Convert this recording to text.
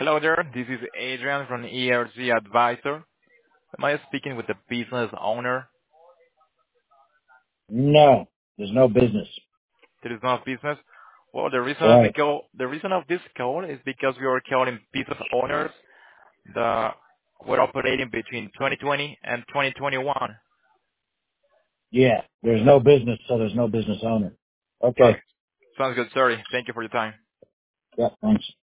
Hello there, this is Adrian from ERG Advisor. Am I speaking with the business owner? No, there's no business. There is no business. Well, Right. the reason of this call is because we are calling business owners that were operating between 2020 and 2021. Yeah, there's no business, so there's no business owner. Okay, Okay. sounds good. Sorry. Thank you for your time. Yeah, thanks.